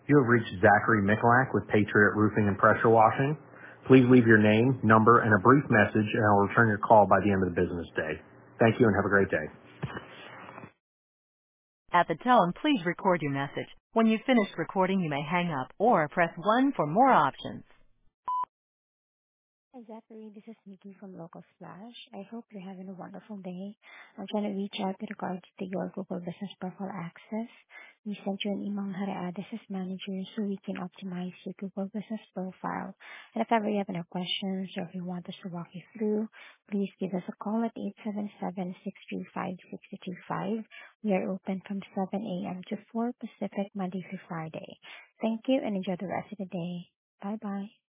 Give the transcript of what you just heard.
You have reached Zachary Mikulak with Patriot Roofing and Pressure Washing. Please leave your name, number, and a brief message, and I'll return your call by the end of the business day. Thank you and have a great day. At the tone, please record your message. When you've finished recording, you may hang up or press 1 for more options. Hi, Zachary. This is Nikki from Local Splash. I hope you're having a wonderful day. I'm trying to reach out with regards to your Google Business Profile access. We sent you an email on how to add this as manager so we can optimize your Google Business Profile. And if ever you have any questions or if you want us to walk you through, please give us a call at 877-635-6225. We are open from 7 a.m. to 4 Pacific, Monday through Friday. Thank you and enjoy the rest of the day. Bye-bye.